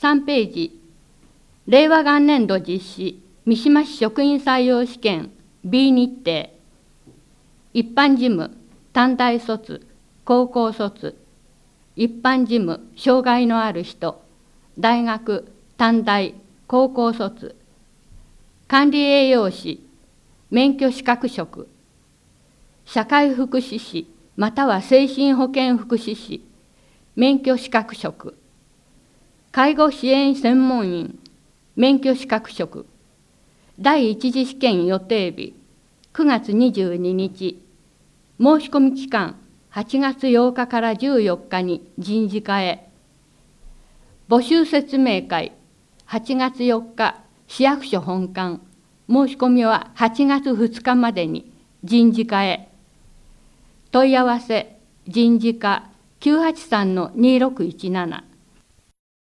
3ページ、令和元年度実施、三島市職員採用試験 B 日程、一般事務、短大卒、高校卒、一般事務、障害のある人、大学、短大、高校卒、管理栄養士、免許資格職、社会福祉士または精神保健福祉士、免許資格職、介護支援専門員、免許資格職、第一次試験予定日、9月22日、申し込み期間、8月8日から14日に人事課へ。募集説明会、8月4日、市役所本館。申し込みは8月2日までに人事課へ。問い合わせ、人事課 983-2617